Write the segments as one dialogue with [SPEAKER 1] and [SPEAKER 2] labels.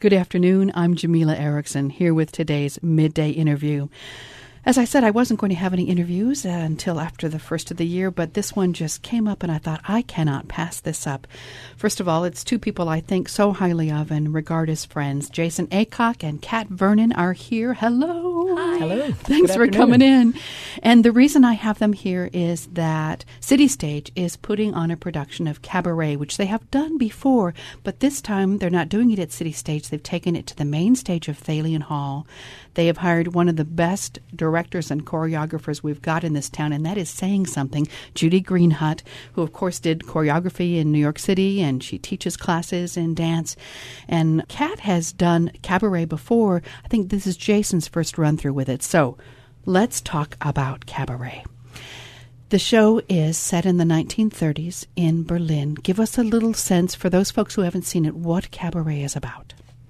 [SPEAKER 1] Good afternoon. I'm Jamila Erickson, here with today's Midday Interview. As I said, I wasn't going to have any interviews until after the first of the year, but this one just came up and I thought, I cannot pass this up. First of all, it's two people I think so highly of and regard as friends. Jason Aycock and Kat Vernon are here. Hello.
[SPEAKER 2] Hi. Hello.
[SPEAKER 1] Thanks for coming in. And the reason I have them here is that City Stage is putting on a production of Cabaret, which they have done before, but this time they're not doing it at City Stage. They've taken it to the main stage of Thalian Hall. They have hired one of the best directors and choreographers we've got in this town, and that is saying something. Judy Greenhut, who of course did choreography in New York City, and she teaches classes in dance. And Kat has done Cabaret before. I think this is Jason's first run-through with it. So let's talk about Cabaret. The show is set in the 1930s in Berlin. Give us a little sense, for those folks who haven't seen it, what Cabaret is about.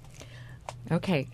[SPEAKER 3] Okay.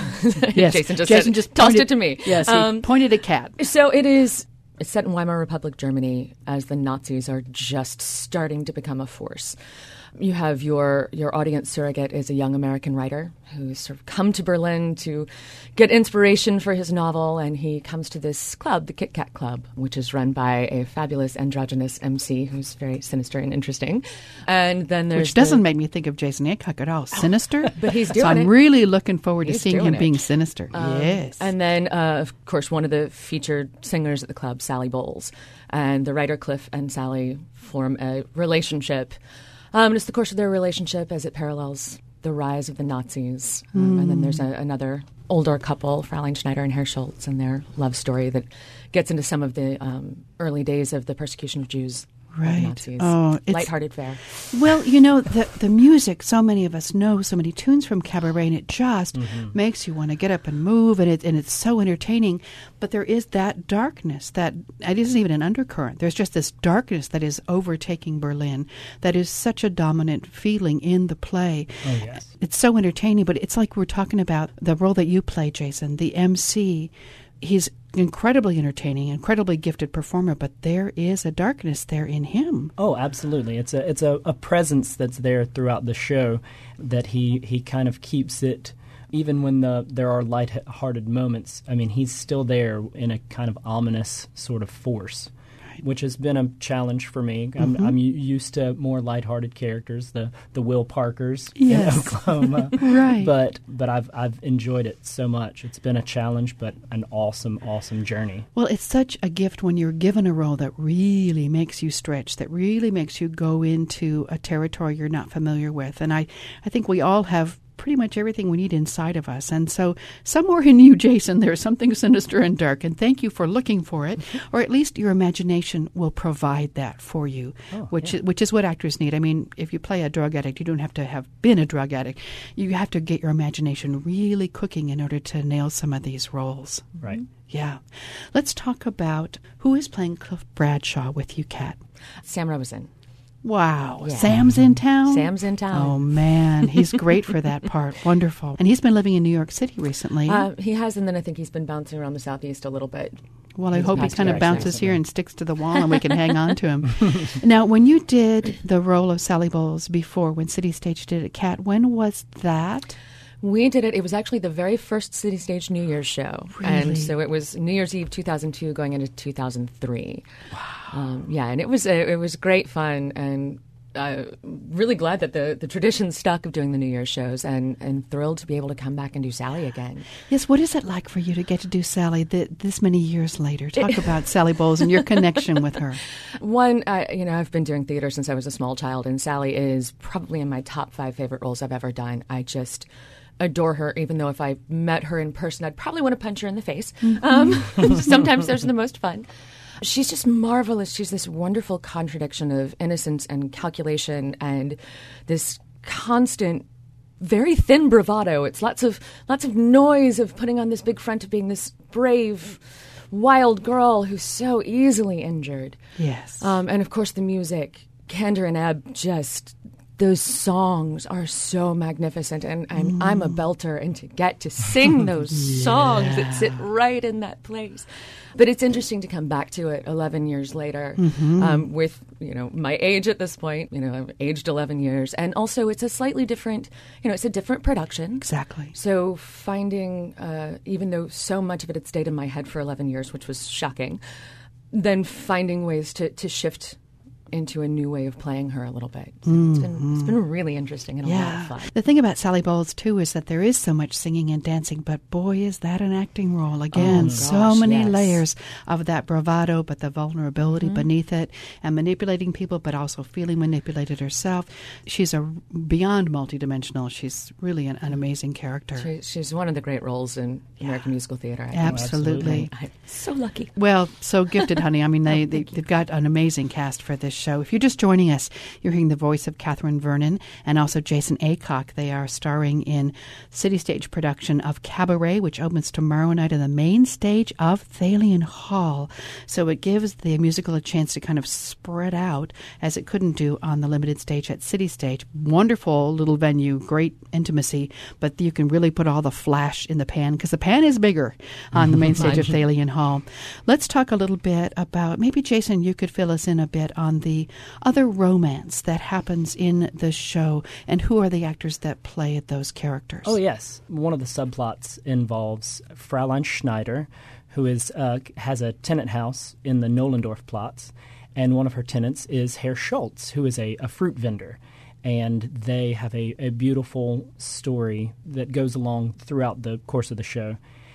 [SPEAKER 1] Yes.
[SPEAKER 3] Jason just
[SPEAKER 1] pointed
[SPEAKER 3] tossed it to me.
[SPEAKER 1] Yes, he pointed at Kat.
[SPEAKER 3] So it's set in Weimar Republic, Germany, as the Nazis are just starting to become a force. You have your audience surrogate is a young American writer who's sort of come to Berlin to get inspiration for his novel, and he comes to this club, the Kit Kat Club, which is run by a fabulous androgynous MC who's very sinister and interesting. And then there's
[SPEAKER 1] which doesn't make me think of Jason Aycock at all. Sinister?
[SPEAKER 3] But he's doing
[SPEAKER 1] so I'm
[SPEAKER 3] it.
[SPEAKER 1] really looking forward to
[SPEAKER 3] He's
[SPEAKER 1] seeing him
[SPEAKER 3] doing
[SPEAKER 1] being
[SPEAKER 3] it.
[SPEAKER 1] sinister. Yes.
[SPEAKER 3] And then, of course, one of the featured singers at the club, Sally Bowles. And the writer Cliff and Sally form a relationship. And it's the course of their relationship as it parallels the rise of the Nazis. And then there's another older couple, Fraulein Schneider and Herr Schultz, and their love story that gets into some of the early days of the persecution of Jews.
[SPEAKER 1] Right.
[SPEAKER 3] Nazis.
[SPEAKER 1] Oh, it's
[SPEAKER 3] lighthearted fare.
[SPEAKER 1] Well, you know, the music, so many of us know so many tunes from Cabaret, and it just makes you want to get up and move, and it's so entertaining. But there is that darkness, that it isn't even an undercurrent. There's just this darkness that is overtaking Berlin, that is such a dominant feeling in the play.
[SPEAKER 2] Oh, yes.
[SPEAKER 1] It's so entertaining, but it's like we're talking about the role that you play, Jason, the MC. He's incredibly entertaining, incredibly gifted performer, but there is a darkness there in him.
[SPEAKER 2] Oh, absolutely. It's a presence that's there throughout the show that he kind of keeps it, even when there are lighthearted moments. I mean, he's still there in a kind of ominous sort of force, which has been a challenge for me. I'm used to more lighthearted characters, the Will Parkers in Oklahoma.
[SPEAKER 1] Right.
[SPEAKER 2] But I've enjoyed it so much. It's been a challenge, but an awesome journey.
[SPEAKER 1] Well, it's such a gift when you're given a role that really makes you stretch, that really makes you go into a territory you're not familiar with. And I think we all have pretty much everything we need inside of us. And so somewhere in you, Jason, there's something sinister and dark. And thank you for looking for it. Or at least your imagination will provide that for you, which is what actors need. I mean, if you play a drug addict, you don't have to have been a drug addict. You have to get your imagination really cooking in order to nail some of these roles.
[SPEAKER 2] Right.
[SPEAKER 1] Yeah. Let's talk about who is playing Cliff Bradshaw with you, Kat.
[SPEAKER 3] Sam Rosen.
[SPEAKER 1] Wow.
[SPEAKER 3] Yeah.
[SPEAKER 1] Sam's in town?
[SPEAKER 3] Sam's in town.
[SPEAKER 1] Oh, man. He's great for that part. Wonderful. And he's been living in New York City recently.
[SPEAKER 3] He has, and then I think he's been bouncing around the Southeast a little bit.
[SPEAKER 1] Well, I
[SPEAKER 3] These
[SPEAKER 1] hope he
[SPEAKER 3] past
[SPEAKER 1] kind of
[SPEAKER 3] years,
[SPEAKER 1] bounces
[SPEAKER 3] actually.
[SPEAKER 1] here and sticks to the wall and we can hang on to him. Now, when you did the role of Sally Bowles before, when City Stage did it, Kat, when was that?
[SPEAKER 3] We did it. It was actually the very first City Stage New Year's show.
[SPEAKER 1] Really?
[SPEAKER 3] And so it was New Year's Eve 2002 going into 2003. Wow. And it was great fun, and really glad that the tradition stuck of doing the New Year's shows, and thrilled to be able to come back and do Sally again.
[SPEAKER 1] Yes, what is it like for you to get to do Sally this many years later? Talk about Sally Bowles and your connection with her.
[SPEAKER 3] One, I've been doing theater since I was a small child, and Sally is probably in my top 5 favorite roles I've ever done. I just adore her, even though if I met her in person, I'd probably want to punch her in the face. Sometimes those are the most fun. She's just marvelous. She's this wonderful contradiction of innocence and calculation and this constant, very thin bravado. It's lots of noise of putting on this big front of being this brave, wild girl who's so easily injured.
[SPEAKER 1] Yes.
[SPEAKER 3] And of course the music, Kander and Ebb, just those songs are so magnificent, and I'm a belter, and to get to sing those songs that sit right in that place. But it's interesting to come back to it 11 years later with, my age at this point. I've aged 11 years. And also it's a slightly different, it's a different production.
[SPEAKER 1] Exactly.
[SPEAKER 3] So finding, even though so much of it had stayed in my head for 11 years, which was shocking, then finding ways to shift into a new way of playing her a little bit. So it's been really interesting and a lot of fun.
[SPEAKER 1] The thing about Sally Bowles, too, is that there is so much singing and dancing, but boy, is that an acting role. Again, so many layers of that bravado, but the vulnerability beneath it, and manipulating people, but also feeling manipulated herself. She's beyond multidimensional. She's really an amazing character.
[SPEAKER 3] She's one of the great roles in American musical theater. I think.
[SPEAKER 1] Absolutely.
[SPEAKER 3] I'm so lucky.
[SPEAKER 1] Well, so gifted, honey. I mean, they've got an amazing cast for this show. If you're just joining us, you're hearing the voice of Catherine Vernon and also Jason Aycock. They are starring in City Stage production of Cabaret, which opens tomorrow night on the main stage of Thalian Hall. So it gives the musical a chance to kind of spread out as it couldn't do on the limited stage at City Stage. Wonderful little venue, great intimacy, but you can really put all the flash in the pan because the pan is bigger on the main stage of Thalian Hall. Let's talk a little bit about, maybe Jason, you could fill us in a bit on the other romance that happens in the show, and who are the actors that play those characters?
[SPEAKER 2] Oh, yes. One of the subplots involves Fraulein Schneider, who has a tenant house in the Nollendorf Platz, and one of her tenants is Herr Schultz, who is a fruit vendor. And they have a beautiful story that goes along throughout the course of the show.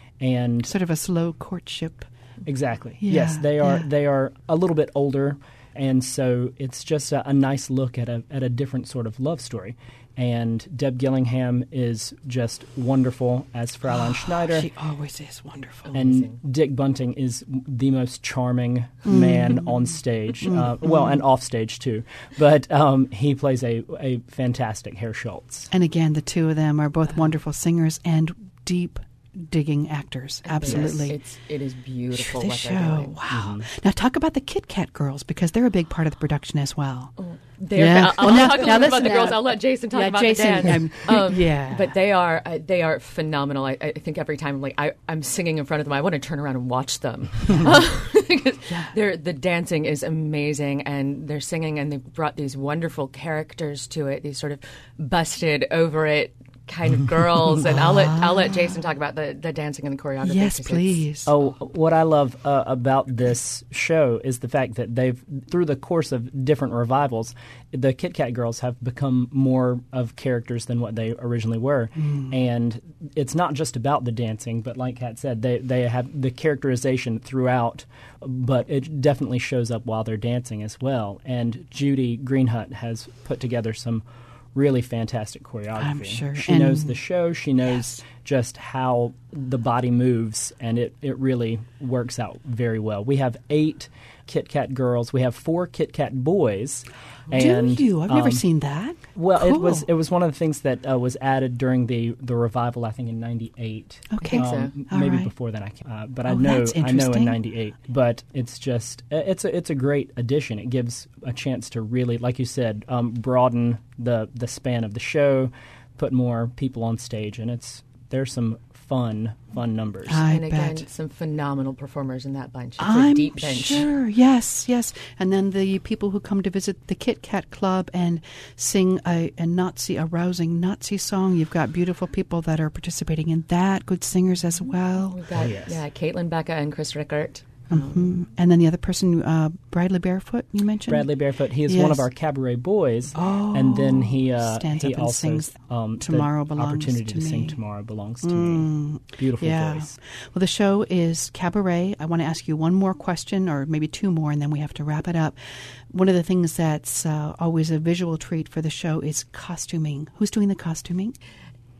[SPEAKER 2] And
[SPEAKER 1] sort of a slow courtship.
[SPEAKER 2] Exactly.
[SPEAKER 1] Yeah,
[SPEAKER 2] yes, they are a little bit older, and so it's just a nice look at a different sort of love story. And Deb Gillingham is just wonderful as Fraulein Schneider.
[SPEAKER 1] She always is wonderful.
[SPEAKER 2] And Dick Bunting is the most charming man on stage, well, and off stage too. But he plays a fantastic Herr Schultz.
[SPEAKER 1] And again, the two of them are both wonderful singers and deep digging actors. Absolutely.
[SPEAKER 3] Yes, it is beautiful
[SPEAKER 1] this
[SPEAKER 3] what
[SPEAKER 1] show.
[SPEAKER 3] they're doing.
[SPEAKER 1] Wow. Now talk about the Kit Kat girls, because they're a big part of the production as well.
[SPEAKER 3] I'll talk a little bit about the girls.
[SPEAKER 1] now-
[SPEAKER 3] I'll let Jason talk about
[SPEAKER 1] Jason,
[SPEAKER 3] the dance.
[SPEAKER 1] yeah.
[SPEAKER 3] But they are phenomenal. I think every time I'm singing in front of them, I want to turn around and watch them. Because the dancing is amazing, and they're singing, and they've brought these wonderful characters to it, these sort of busted over it kind of girls. And I'll let Jason talk about the dancing and the choreography.
[SPEAKER 1] Yes, please.
[SPEAKER 2] Oh, what I love about this show is the fact that they've, through the course of different revivals, the Kit Kat girls have become more of characters than what they originally were. And it's not just about the dancing, but like Kat said, they have the characterization throughout, but it definitely shows up while they're dancing as well. And Judy Greenhut has put together some really fantastic choreography.
[SPEAKER 1] I'm sure.
[SPEAKER 2] She knows the show. She knows just how the body moves, and it really works out very well. We have 8 Kit Kat girls. We have 4 Kit Kat boys. And,
[SPEAKER 1] do you? I've never seen that.
[SPEAKER 2] Well,
[SPEAKER 1] Cool.
[SPEAKER 2] it was one of the things that was added during the revival, I think, in '98.
[SPEAKER 1] Okay.
[SPEAKER 3] so.
[SPEAKER 2] Maybe
[SPEAKER 1] All right.
[SPEAKER 2] before then, but
[SPEAKER 1] Oh,
[SPEAKER 2] I know
[SPEAKER 1] that's
[SPEAKER 2] in
[SPEAKER 1] interesting.
[SPEAKER 2] '98. But it's just it's a great addition. It gives a chance to really, like you said, broaden the span of the show, put more people on stage, and there's some fun numbers.
[SPEAKER 1] I
[SPEAKER 3] And again,
[SPEAKER 1] bet.
[SPEAKER 3] some phenomenal performers in that bunch. It's
[SPEAKER 1] I'm
[SPEAKER 3] a deep bench.
[SPEAKER 1] sure. Yes. And then the people who come to visit the Kit Kat Club and sing a rousing Nazi song. You've got beautiful people that are participating in that, good singers as well.
[SPEAKER 3] We've got,
[SPEAKER 2] yes.
[SPEAKER 3] Caitlin Becca and Chris Rickert.
[SPEAKER 1] And then the other person, Bradley Barefoot, you mentioned?
[SPEAKER 2] Bradley Barefoot. He is
[SPEAKER 1] Yes.
[SPEAKER 2] one of our cabaret boys, and then he
[SPEAKER 1] stands
[SPEAKER 2] he
[SPEAKER 1] up and
[SPEAKER 2] also
[SPEAKER 1] sings
[SPEAKER 2] the
[SPEAKER 1] Tomorrow Belongs
[SPEAKER 2] opportunity
[SPEAKER 1] to
[SPEAKER 2] to sing
[SPEAKER 1] Me.
[SPEAKER 2] Tomorrow Belongs to Me. Beautiful voice.
[SPEAKER 1] Well, the show is Cabaret. I want to ask you one more question, or maybe 2 more, and then we have to wrap it up. One of the things that's always a visual treat for the show is costuming. Who's doing the costuming?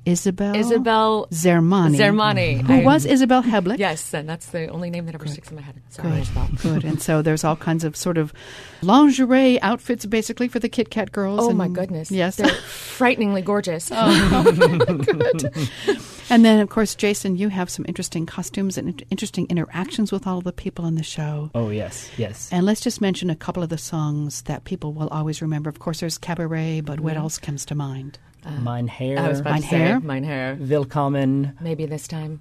[SPEAKER 1] Isabel
[SPEAKER 3] Zermani.
[SPEAKER 1] Who was Isabel Heblich.
[SPEAKER 3] Yes, and that's the only name that ever sticks in my head. Sorry, Isabel.
[SPEAKER 1] Good. And so there's all kinds of sort of lingerie outfits basically for the Kit Kat girls.
[SPEAKER 3] Oh,
[SPEAKER 1] and,
[SPEAKER 3] my goodness.
[SPEAKER 1] Yes.
[SPEAKER 3] They're frighteningly gorgeous.
[SPEAKER 1] Good. And then, of course, Jason, you have some interesting costumes and interesting interactions with all of the people in the show.
[SPEAKER 2] Oh, yes, yes.
[SPEAKER 1] And let's just mention a couple of the songs that people will always remember. Of course, there's Cabaret, but what else comes to mind?
[SPEAKER 2] Mein Herr.
[SPEAKER 3] I was about to say Mein Herr.
[SPEAKER 2] Willkommen.
[SPEAKER 3] Maybe this time.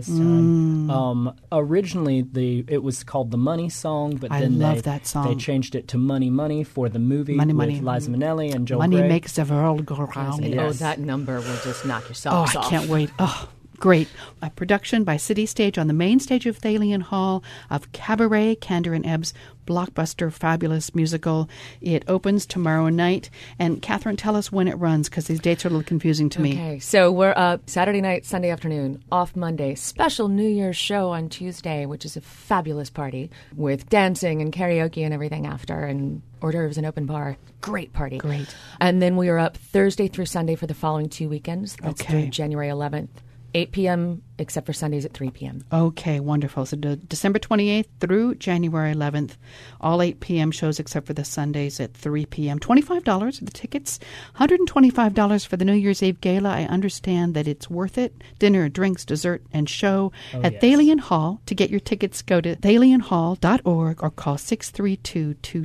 [SPEAKER 2] Originally, it was called the Money Song, but then
[SPEAKER 1] that song.
[SPEAKER 2] They changed it to Money Money for the movie
[SPEAKER 1] Money,
[SPEAKER 2] with
[SPEAKER 1] Money.
[SPEAKER 2] Liza Minnelli and Joel
[SPEAKER 1] Money
[SPEAKER 2] Grey.
[SPEAKER 1] makes the world go round.
[SPEAKER 3] And,
[SPEAKER 2] Yes.
[SPEAKER 3] that number will just knock your socks off.
[SPEAKER 1] I can't wait. Oh, great. A production by City Stage on the main stage of Thalian Hall of Cabaret, Kander and Ebb's blockbuster, fabulous musical. It opens tomorrow night. And Catherine, tell us when it runs, because these dates are a little confusing to me.
[SPEAKER 3] Okay, so we're up Saturday night, Sunday afternoon, off Monday, special New Year's show on Tuesday, which is a fabulous party with dancing and karaoke and everything after, and hors d'oeuvres and open bar. Great party.
[SPEAKER 1] Great.
[SPEAKER 3] And then we are up Thursday through Sunday for the following 2 weekends. That's
[SPEAKER 1] Okay.
[SPEAKER 3] through January 11th, 8 p.m., except for Sundays at 3 p.m.
[SPEAKER 1] Okay, wonderful. So December 28th through January 11th, all 8 p.m. shows except for the Sundays at 3 p.m. $25 for the tickets, $125 for the New Year's Eve Gala. I understand that it's worth it. Dinner, drinks, dessert, and show at
[SPEAKER 2] yes.
[SPEAKER 1] Thalian Hall. To get your tickets, go to thalianhall.org or call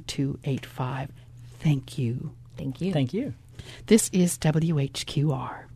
[SPEAKER 1] 632-2285. Thank you.
[SPEAKER 3] Thank you.
[SPEAKER 2] Thank you.
[SPEAKER 1] This is WHQR.